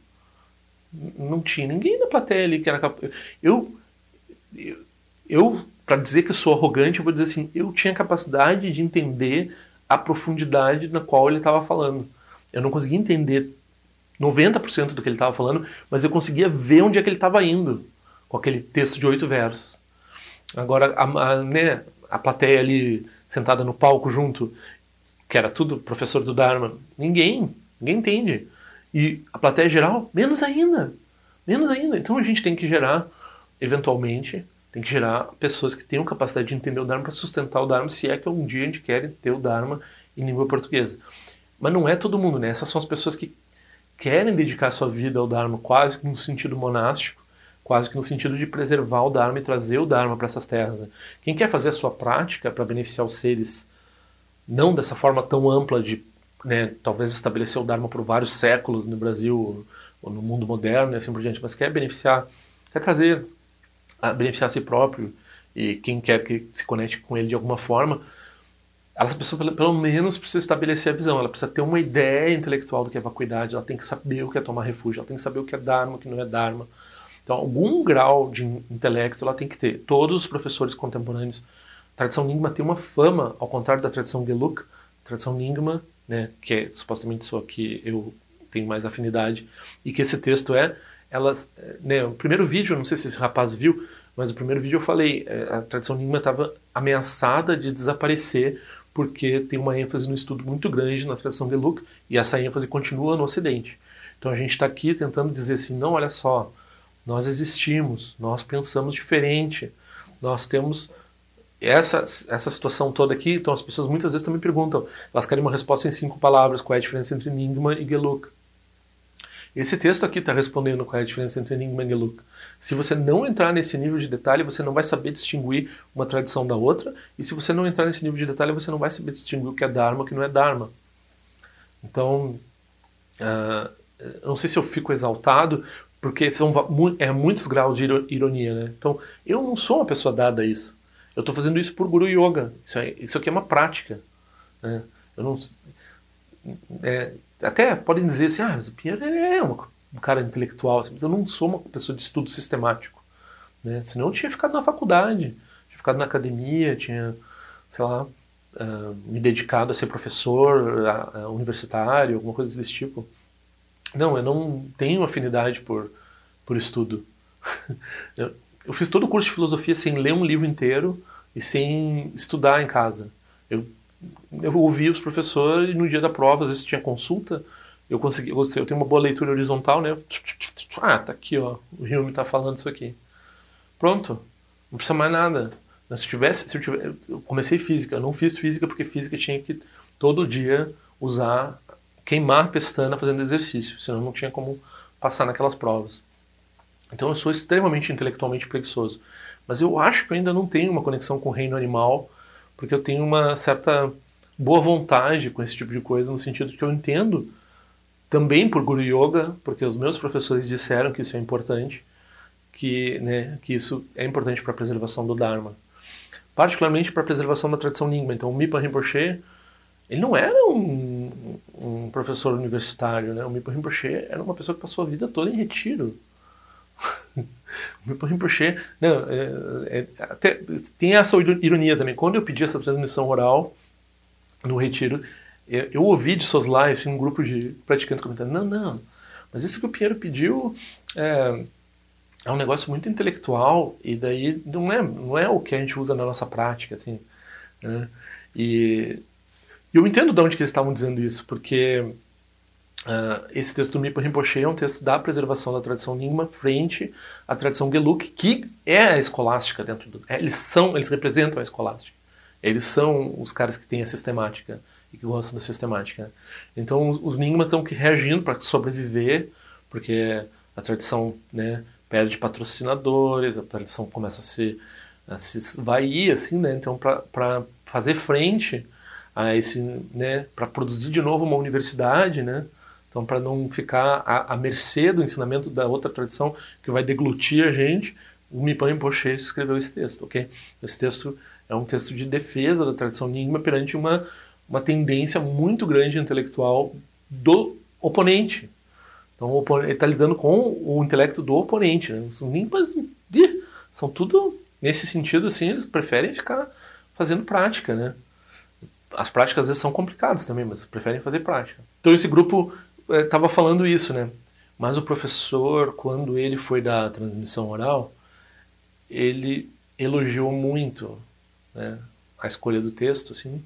A: Não tinha ninguém na plateia ali que era capaz. Eu, eu, eu para dizer que eu sou arrogante, eu vou dizer assim, eu tinha capacidade de entender a profundidade na qual ele estava falando. Eu não conseguia entender noventa por cento do que ele estava falando, mas eu conseguia ver onde é que ele estava indo com aquele texto de oito versos. Agora, a, a, né, a plateia ali sentada no palco junto, que era tudo professor do Dharma, ninguém, ninguém entende. E a plateia geral, menos ainda, menos ainda. Então a gente tem que gerar, eventualmente, tem que gerar pessoas que tenham capacidade de entender o Dharma para sustentar o Dharma, se é que um dia a gente quer ter o Dharma em língua portuguesa. Mas não é todo mundo, né? Essas são as pessoas que querem dedicar sua vida ao Dharma quase que no sentido monástico, quase que no sentido de preservar o Dharma e trazer o Dharma para essas terras. Né? Quem quer fazer a sua prática para beneficiar os seres, não dessa forma tão ampla de, né, talvez estabelecer o Dharma por vários séculos no Brasil ou no mundo moderno e assim por diante, mas quer beneficiar, quer trazer, a beneficiar a si próprio e quem quer que se conecte com ele de alguma forma, ela precisa, pelo menos precisa estabelecer a visão, ela precisa ter uma ideia intelectual do que é vacuidade, ela tem que saber o que é tomar refúgio, ela tem que saber o que é Dharma, o que não é Dharma. Então, algum grau de intelecto ela tem que ter. Todos os professores contemporâneos, a tradição Nyingma tem uma fama, ao contrário da tradição Gelug, a tradição Nyingma, né, que é supostamente só que eu tenho mais afinidade, e que esse texto é, elas, né, o primeiro vídeo, não sei se esse rapaz viu, mas o primeiro vídeo eu falei, a tradição Nyingma estava ameaçada de desaparecer, porque tem uma ênfase no estudo muito grande na tradição Gelug, e essa ênfase continua no Ocidente. Então a gente está aqui tentando dizer assim, não, olha só, nós existimos, nós pensamos diferente, nós temos essa, essa situação toda aqui. Então as pessoas muitas vezes também perguntam, elas querem uma resposta em cinco palavras, qual é a diferença entre Nyingma e Gelug. Esse texto aqui está respondendo qual é a diferença entre Nyingma e Gelug. Se você não entrar nesse nível de detalhe, você não vai saber distinguir uma tradição da outra, e se você não entrar nesse nível de detalhe, você não vai saber distinguir o que é Dharma e o que não é Dharma. Então, uh, não sei se eu fico exaltado, porque são é, muitos graus de ironia, né? Então, eu não sou uma pessoa dada a isso. Eu estou fazendo isso por Guru Yoga. Isso, é, isso aqui é uma prática. Né? Eu não, é, até podem dizer assim, ah, mas o Pinheiro é uma, um cara intelectual, mas eu não sou uma pessoa de estudo sistemático. Né? Senão eu tinha ficado na faculdade, tinha ficado na academia, tinha, sei lá, uh, me dedicado a ser professor a, a universitário, alguma coisa desse tipo. Não, eu não tenho afinidade por, por estudo. eu, eu fiz todo o curso de filosofia sem ler um livro inteiro e sem estudar em casa. Eu, eu ouvia os professores e no dia da prova, às vezes tinha consulta, eu consegui, eu tenho uma boa leitura horizontal, né? Ah, tá aqui, ó, o Hume tá falando isso aqui. Pronto, não precisa mais nada. Se eu tivesse, se eu, tivesse, eu comecei física, eu não fiz física porque física tinha que todo dia usar, queimar a pestana fazendo exercício, senão não tinha como passar naquelas provas. Então eu sou extremamente intelectualmente preguiçoso. Mas eu acho que eu ainda não tenho uma conexão com o reino animal porque eu tenho uma certa boa vontade com esse tipo de coisa, no sentido que eu entendo também por Guru Yoga, porque os meus professores disseram que isso é importante, que, né, que isso é importante para a preservação do Dharma, particularmente para a preservação da tradição Nyingma. Então o Mipa Rinpoche, ele não era um, um professor universitário, né? O Mipa Rinpoche era uma pessoa que passou a vida toda em retiro. O Mipa Rinpoche, não, é, é, até, tem essa ironia também. Quando eu pedi essa transmissão oral no retiro, eu, eu ouvi de Soslai, assim, um grupo de praticantes comentando, não, não, mas isso que o Pinheiro pediu é, é um negócio muito intelectual, e daí não é, não é o que a gente usa na nossa prática, assim, né? E eu entendo de onde que eles estavam dizendo isso, porque uh, esse texto do Mipa Rinpoche é um texto da preservação da tradição Nyingma frente à tradição Gelug, que é a escolástica dentro do... É, eles são, eles representam a escolástica. Eles são os caras que têm a sistemática e que gostam da sistemática. Então os, os Nyingma estão que reagindo para sobreviver, porque a tradição, né, perde patrocinadores, a tradição começa a se, a se esvair, assim, né? Então para fazer frente a esse, né, para produzir de novo uma universidade, né? Então para não ficar à, à mercê do ensinamento da outra tradição que vai deglutir a gente, o Mipa Rinpoche escreveu esse texto, ok? Esse texto é um texto de defesa da tradição Nyingma perante uma, uma tendência muito grande intelectual do oponente. Então ele está lidando com o intelecto do oponente, né? Os Nyingmas são tudo, nesse sentido, assim, eles preferem ficar fazendo prática, né? As práticas às vezes são complicadas também, mas preferem fazer prática. Então esse grupo estava é, falando isso, né? Mas o professor, quando ele foi dar a transmissão oral, ele elogiou muito, né, a escolha do texto, assim,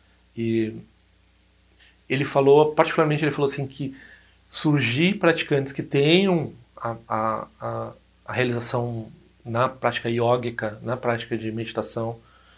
A: e ele falou, particularmente ele falou assim, que surgir praticantes que tenham a, a, a, a realização na prática yógica, na prática de meditação,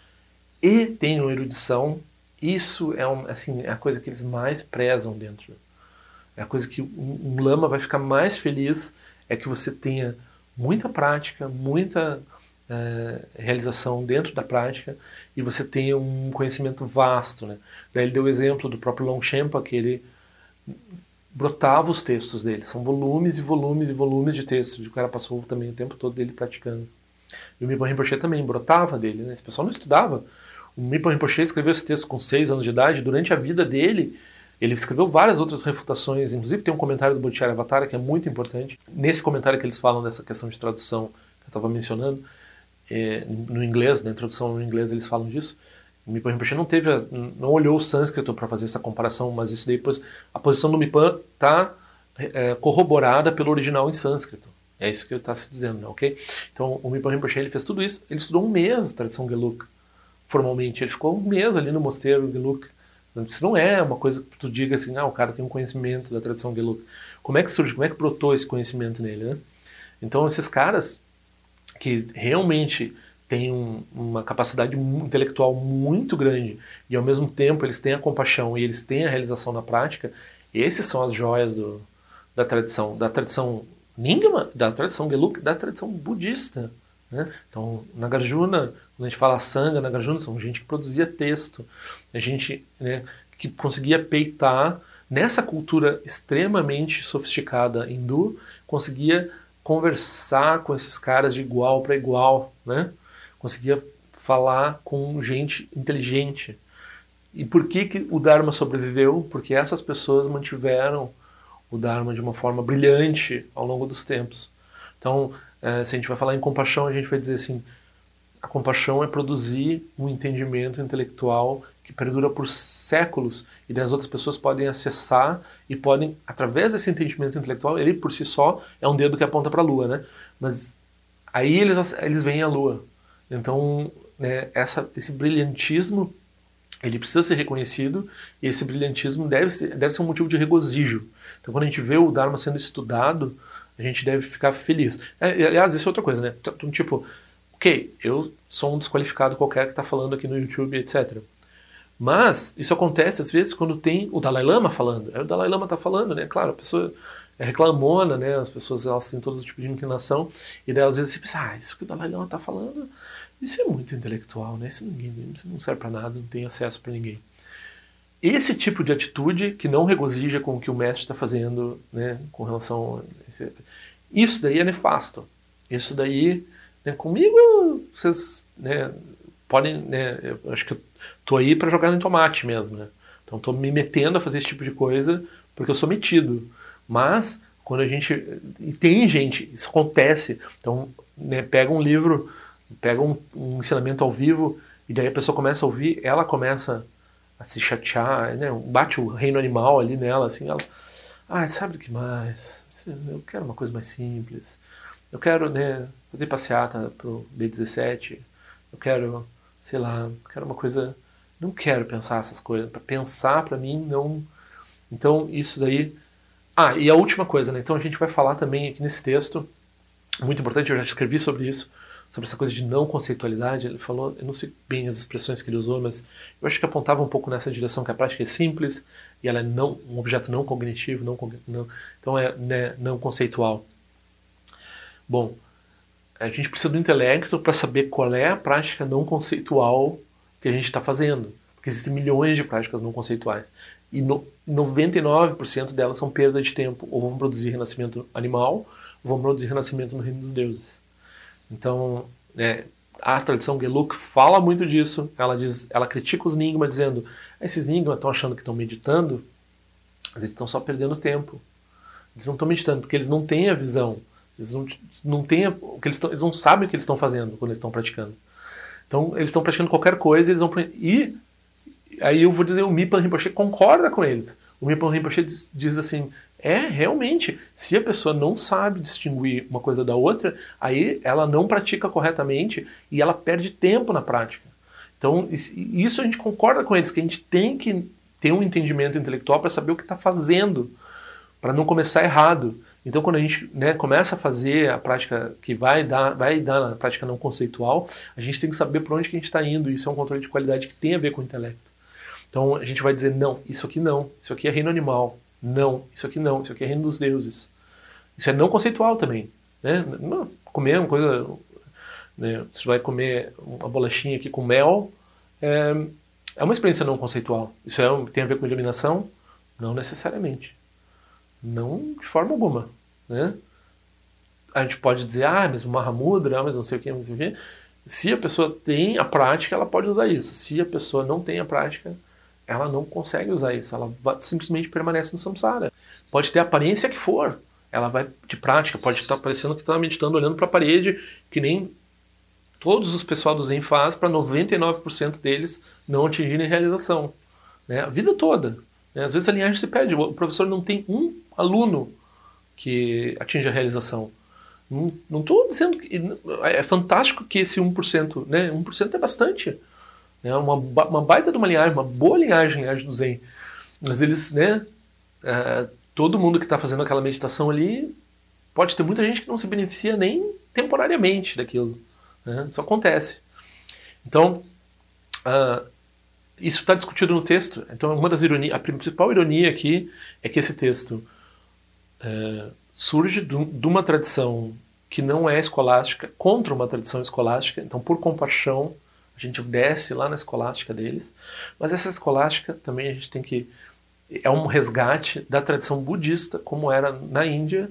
A: e tenham erudição, isso é, um, assim, é a coisa que eles mais prezam dentro. É a coisa que um, um lama vai ficar mais feliz, é que você tenha muita prática, muita é, realização dentro da prática, e você tenha um conhecimento vasto, né? Daí ele deu o exemplo do próprio Longchenpa, que ele brotava os textos dele. São volumes e volumes e volumes de textos. O cara passou também o tempo todo dele praticando. E o Mipa Rinpoche também brotava dele, né? Esse pessoal não estudava. O Mipa Rinpoche escreveu esse texto com seis anos de idade. Durante a vida dele, ele escreveu várias outras refutações. Inclusive tem um comentário do Bodhisattva que é muito importante. Nesse comentário que eles falam dessa questão de tradução que eu estava mencionando, é, no inglês, na introdução no inglês eles falam disso. O Mipa Rinpoche não teve, não olhou o sânscrito para fazer essa comparação, mas isso daí, pois, a posição do Mipa está é, corroborada pelo original em sânscrito. É isso que ele está se dizendo, né, ok? Então o Mipa Rinpoche ele fez tudo isso. Ele estudou um mês a tradição Gelug, formalmente. Ele ficou um mês ali no mosteiro Gelug. Isso não é uma coisa que tu diga assim, ah, o cara tem um conhecimento da tradição Gelug. Como é que surge, como é que brotou esse conhecimento nele, né? Então esses caras que realmente têm um, uma capacidade intelectual muito grande e ao mesmo tempo eles têm a compaixão e eles têm a realização na prática, esses são as joias do, da tradição, da tradição Nyingma, da tradição Gelug, da tradição budista, né? Então, Nagarjuna, quando a gente fala Sangha, Nagarjuna são gente que produzia texto, a gente, né, que conseguia peitar nessa cultura extremamente sofisticada hindu, conseguia conversar com esses caras de igual para igual, né? Conseguia falar com gente inteligente. E por que, que o Dharma sobreviveu? Porque essas pessoas mantiveram o Dharma de uma forma brilhante ao longo dos tempos. Então, é, se a gente vai falar em compaixão, a gente vai dizer assim, a compaixão é produzir um entendimento intelectual que perdura por séculos e daí as outras pessoas podem acessar e podem, através desse entendimento intelectual, ele por si só é um dedo que aponta para a Lua, né? Mas aí eles, eles veem a Lua. Então, né, essa, esse brilhantismo, ele precisa ser reconhecido e esse brilhantismo deve ser, deve ser um motivo de regozijo. Então, quando a gente vê o Dharma sendo estudado, a gente deve ficar feliz. É, aliás, isso é outra coisa, né? Então, tipo, ok, eu sou um desqualificado qualquer que está falando aqui no YouTube, etcétera. Mas isso acontece às vezes quando tem o Dalai Lama falando. Aí o Dalai Lama está falando, né? Claro, a pessoa é reclamona, né? As pessoas elas têm todo tipo de inclinação. E daí às vezes você pensa, ah, isso que o Dalai Lama está falando, Isso é muito intelectual, né? Isso, ninguém, isso não serve para nada, não tem acesso para ninguém. Esse tipo de atitude que não regozija com o que o mestre está fazendo, né, com relação a esse, isso daí é nefasto. Isso daí, né, comigo, vocês, né, podem, né, eu acho que eu tô aí para jogar no tomate mesmo, né? Então tô me metendo a fazer esse tipo de coisa porque eu sou metido. Mas quando a gente, e tem gente, isso acontece. Então, né, pega um livro, pega um, um ensinamento ao vivo e daí a pessoa começa a ouvir, ela começa a se chatear, né? Bate o reino animal ali nela, assim, ela, ah, sabe o que mais? Eu quero uma coisa mais simples. Eu quero, né, fazer passeata pro B dezessete. Eu quero, sei lá, eu quero uma coisa, não quero pensar essas coisas. Para pensar, para mim, não. Então, isso daí. Ah, e a última coisa, né? Então a gente vai falar também aqui nesse texto, muito importante, eu já escrevi sobre isso, sobre essa coisa de não conceitualidade. Ele falou, eu não sei bem as expressões que ele usou, mas eu acho que apontava um pouco nessa direção, que a prática é simples e ela é não, um objeto não cognitivo, não, não, então é, né, não conceitual. Bom, a gente precisa do intelecto para saber qual é a prática não conceitual que a gente está fazendo, porque existem milhões de práticas não conceituais e no, noventa e nove por cento delas são perda de tempo, ou vão produzir renascimento animal, ou vão produzir renascimento no reino dos deuses. Então, né, a tradição Geluk fala muito disso. Ela diz, ela critica os Nyingma dizendo, esses Nyingma estão achando que estão meditando, mas eles estão só perdendo tempo. Eles não estão meditando porque eles não têm a visão. Eles não, não têm a, o que eles, tão, eles não sabem o que eles estão fazendo quando eles estão praticando. Então, eles estão praticando qualquer coisa, eles vão e aí eu vou dizer, o Mipan Rinpoche concorda com eles. O Mipan Rinpoche diz, diz assim, é, realmente, se a pessoa não sabe distinguir uma coisa da outra, aí ela não pratica corretamente e ela perde tempo na prática. Então, isso a gente concorda com eles, que a gente tem que ter um entendimento intelectual para saber o que está fazendo, para não começar errado. Então, quando a gente, né, começa a fazer a prática que vai dar, vai dar na prática não conceitual, a gente tem que saber para onde que a gente está indo. Isso é um controle de qualidade que tem a ver com o intelecto. Então, a gente vai dizer, não, isso aqui não, isso aqui é reino animal. Não, isso aqui não, isso aqui é reino dos deuses. Isso é não conceitual também. Né? Comer uma coisa, né? Você vai comer uma bolachinha aqui com mel, é, é uma experiência não conceitual. Isso é, tem a ver com iluminação? Não necessariamente. Não de forma alguma. Né? A gente pode dizer, ah, mas o Mahamudra, mas não sei o que, não sei o que. Se a pessoa tem a prática, ela pode usar isso. Se a pessoa não tem a prática, ela não consegue usar isso, ela simplesmente permanece no samsara. Pode ter a aparência que for, ela vai de prática, pode estar parecendo que está meditando olhando para a parede, que nem todos os pessoal do Zen faz, para noventa e nove por cento deles não atingirem realização. Né? A vida toda. Né? Às vezes a linhagem se perde, o professor não tem um aluno que atinge a realização. Não estou dizendo que... É fantástico que esse um por cento, né? um por cento é bastante. É uma, uma baita de uma linhagem, uma boa linhagem, linhagem do Zen. Mas eles, né, é, todo mundo que está fazendo aquela meditação ali, pode ter muita gente que não se beneficia nem temporariamente daquilo. Né? Isso acontece. Então, uh, isso está discutido no texto. Então, uma das ironias, a principal ironia aqui é que esse texto uh, surge de uma tradição que não é escolástica, contra uma tradição escolástica. Então, por compaixão, a gente desce lá na escolástica deles, mas essa escolástica também a gente tem que... é um resgate da tradição budista, como era na Índia,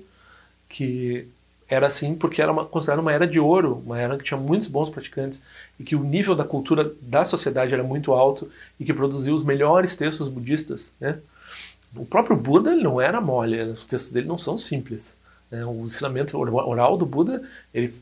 A: que era assim porque era uma, considerada uma era de ouro, uma era que tinha muitos bons praticantes, e que o nível da cultura da sociedade era muito alto, e que produziu os melhores textos budistas. Né? O próprio Buda ele não era mole, os textos dele não são simples. Né? O ensinamento oral do Buda, ele...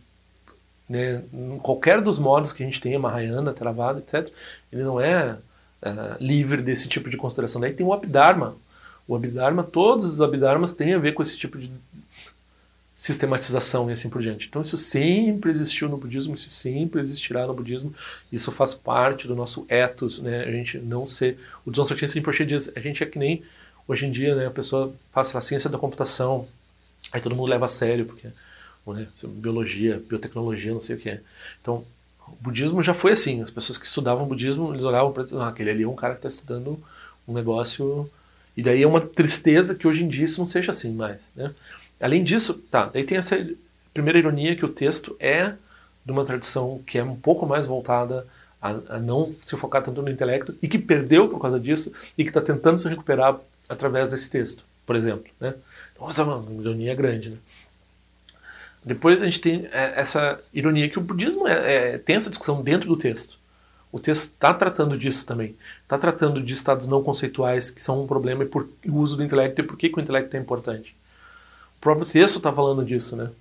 A: Né, em qualquer dos modos que a gente tem, Mahayana, Theravada, etcétera, ele não é uh, livre desse tipo de consideração. Daí tem o Abhidharma. O Abhidharma, todos os Abhidharmas têm a ver com esse tipo de sistematização e assim por diante. Então isso sempre existiu no budismo, isso sempre existirá no budismo, isso faz parte do nosso ethos, né? A gente não ser... O Dzongchen Rinpoche Rinpoche diz, a gente é que nem, hoje em dia, né, a pessoa faz a ciência da computação, aí todo mundo leva a sério, porque... Né, biologia, biotecnologia, não sei o que é. Então, o budismo já foi assim. As pessoas que estudavam budismo, eles olhavam para ah, aquele ali é um cara que está estudando um negócio. E daí é uma tristeza que hoje em dia isso não seja assim mais. Né? Além disso, tá, daí tem essa primeira ironia que o texto é de uma tradição que é um pouco mais voltada a, a não se focar tanto no intelecto e que perdeu por causa disso e que está tentando se recuperar através desse texto, por exemplo, né? Nossa, uma ironia grande, né? Depois a gente tem essa ironia que o budismo é, é, tem essa discussão dentro do texto. O texto está tratando disso também. Está tratando de estados não conceituais que são um problema e por o uso do intelecto e por que, que o intelecto é importante. O próprio texto está falando disso, né?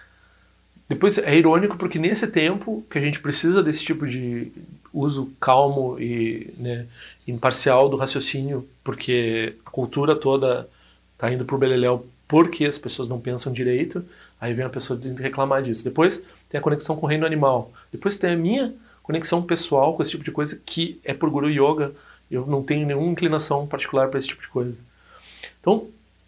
A: Depois é irônico porque nesse tempo que a gente precisa desse tipo de uso calmo e, né, imparcial do raciocínio, porque a cultura toda está indo para o beleléu porque as pessoas não pensam direito, aí vem a pessoa reclamar disso. Depois tem a conexão com o reino animal. Depois tem a minha conexão pessoal com esse tipo de coisa que é por Guru Yoga. Eu não tenho nenhuma inclinação particular para esse tipo de coisa. Então,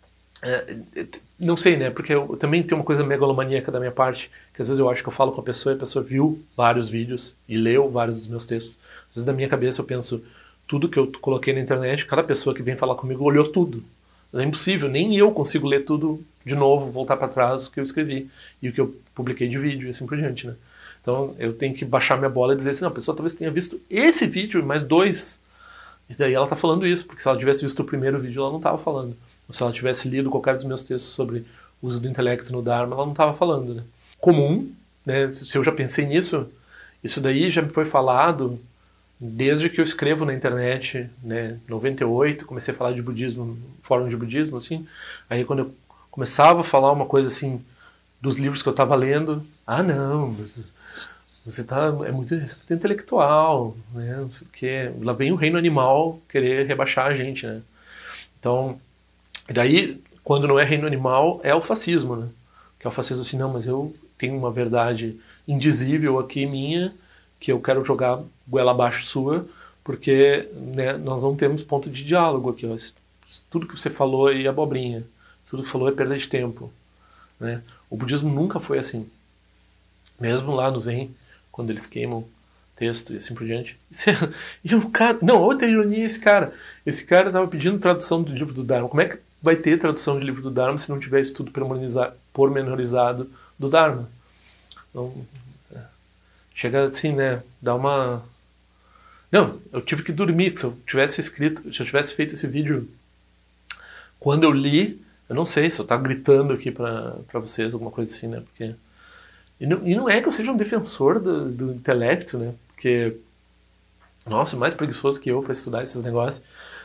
A: é, não sei, né? Porque eu também tenho uma coisa megalomaníaca da minha parte, que às vezes eu acho que eu falo com a pessoa e a pessoa viu vários vídeos e leu vários dos meus textos. Às vezes na minha cabeça eu penso, tudo que eu coloquei na internet, cada pessoa que vem falar comigo olhou tudo. É impossível, nem eu consigo ler tudo de novo, voltar para trás o que eu escrevi e o que eu publiquei de vídeo e assim por diante, né? Então eu tenho que baixar minha bola e dizer assim, não, a pessoa talvez tenha visto esse vídeo e mais dois. E daí ela tá falando isso, porque se ela tivesse visto o primeiro vídeo, ela não estava falando. Ou se ela tivesse lido qualquer dos meus textos sobre o uso do intelecto no Dharma, ela não estava falando, né? Comum, né? Se eu já pensei nisso, isso daí já me foi falado desde que eu escrevo na internet, né? Em noventa e oito, comecei a falar de budismo, fórum de budismo, assim. Aí quando eu começava a falar uma coisa assim, dos livros que eu estava lendo, ah não, você tá, é muito, é muito intelectual, né? Não sei o quê. Lá vem o reino animal querer rebaixar a gente, né? Então, daí, quando não é reino animal, é o fascismo, né? Que é o fascismo assim, não, mas eu tenho uma verdade indizível aqui minha, que eu quero jogar goela abaixo sua, porque, né, nós não temos ponto de diálogo aqui, ó. Tudo que você falou é abobrinha, tudo que falou é perda de tempo, né? O budismo nunca foi assim. Mesmo lá no Zen, quando eles queimam texto e assim por diante. E o cara, não, outra ironia esse cara. Esse cara estava pedindo tradução do livro do Dharma. Como é que vai ter tradução de livro do Dharma se não tiver estudo pormenorizado do Dharma? Então, chega assim, né, dá uma... Não, eu tive que dormir. Se eu tivesse escrito, se eu tivesse feito esse vídeo quando eu li, eu não sei se eu tava gritando aqui pra, pra vocês, alguma coisa assim, né, porque... E não, e não é que eu seja um defensor do, do intelecto, né, porque... Nossa, mais preguiçoso que eu para estudar esses negócios.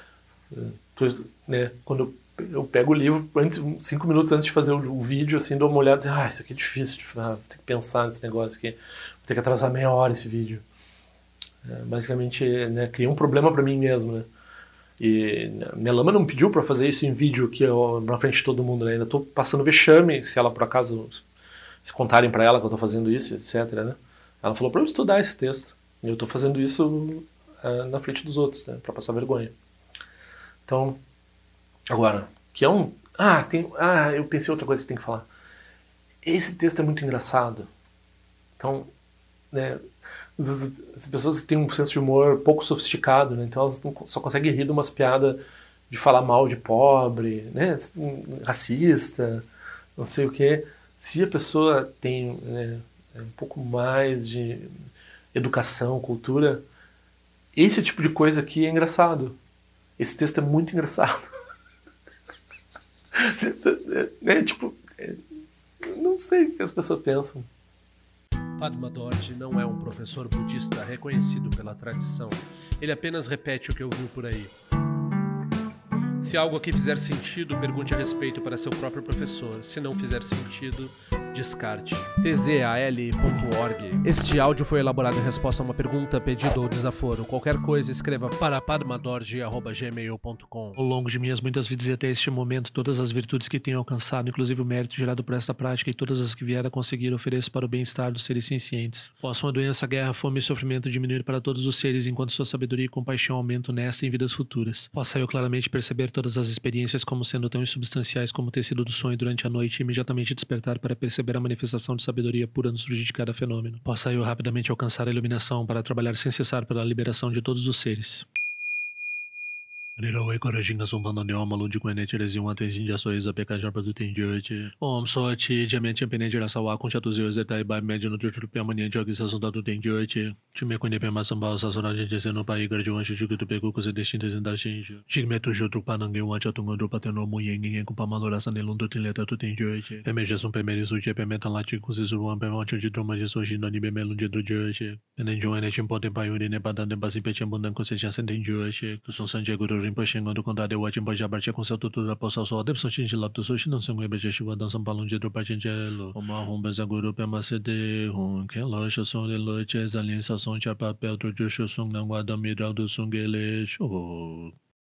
A: Né, quando eu, eu pego o livro, antes, cinco minutos antes de fazer o, o vídeo, assim, dou uma olhada e digo, ah, isso aqui é difícil, de, ah, vou ter que pensar nesse negócio aqui, vou ter que atrasar meia hora esse vídeo. É, basicamente, né, criei um problema para mim mesmo, né. E minha lama não pediu para fazer isso em vídeo aqui ó, na frente de todo mundo, né? Ainda tô passando vexame, se ela por acaso, se contarem para ela que eu tô fazendo isso, etcétera, né? Ela falou para eu estudar esse texto. E eu tô fazendo isso uh, na frente dos outros, né? Para passar vergonha. Então, agora, que é um... Ah, tem... ah, eu pensei outra coisa que tem que falar. Esse texto é muito engraçado. Então, né... As pessoas têm um senso de humor pouco sofisticado, né? Então elas só conseguem rir de umas piadas de falar mal de pobre, né? Racista, não sei o quê. Se a pessoa tem, né, um pouco mais de educação, cultura, esse tipo de coisa aqui é engraçado. Esse texto é muito engraçado. É tipo, é, não sei o que as pessoas pensam.
B: Padma Dorje não é um professor budista reconhecido pela tradição. Ele apenas repete o que ouviu por aí. Se algo aqui fizer sentido, pergunte a respeito para seu próprio professor. Se não fizer sentido, descarte. t z a l ponto org. Este áudio foi elaborado em resposta a uma pergunta, pedido ou desaforo. Qualquer coisa, escreva para padmadorje arroba gmail ponto com.
A: Ao longo de minhas muitas vidas e até este momento, todas as virtudes que tenho alcançado, inclusive o mérito gerado por esta prática e todas as que vier a conseguir, ofereço para o bem-estar dos seres sencientes. Possam a doença, a guerra, a fome e o sofrimento diminuir para todos os seres, enquanto sua sabedoria e compaixão aumentam nesta e em vidas futuras. Possa eu claramente perceber todas as experiências como sendo tão insubstanciais como o tecido do sonho durante a noite e imediatamente despertar para perceber a manifestação de sabedoria pura no surgir de cada fenômeno. Possa eu rapidamente alcançar a iluminação para trabalhar sem cessar pela liberação de todos os seres.
C: Nirawe Korajinga Sumpano Neoma Lundi Quenetirezi uma Tenjinja Soeza Pekaja Pradu Tenjurti. Om Soati, Diamante Penedira Sawa, Concha dos Zeus Etai Bai Médio no Tutu Piamania Jogi Sasunda do Tenjurti. Time Quene Pema Samba Sassora Gente Seno Pai Gardiwan Shujuku do Pegu Cose Destintes em Dashinju. Jigmetu Jutru Panangue Wacha Tungo do Pateno Muyengue com Pamalora Sanelundo Tileta do Tenjurti. Pemeja Sum Pemerisu Je Pemeta Lati Kusizuan Pemonte de Droma de Sojino Nibe Melunde do Jurti. Nenjo Enetim Potem Paiuri Nebadan de Basipetiam Bundan Conseja Sentenjurti. Tu Son Sanjeguru Rinpoche do Condado eu atim pode abartir com seu tudo da poça só de pessoa de lá do sushi não se mueve de chuva dançam balão de do partingelo o marrom bezaguru pema cd rum que loja som de lote as alianças são de papel do justo som não guarda miral do sungele show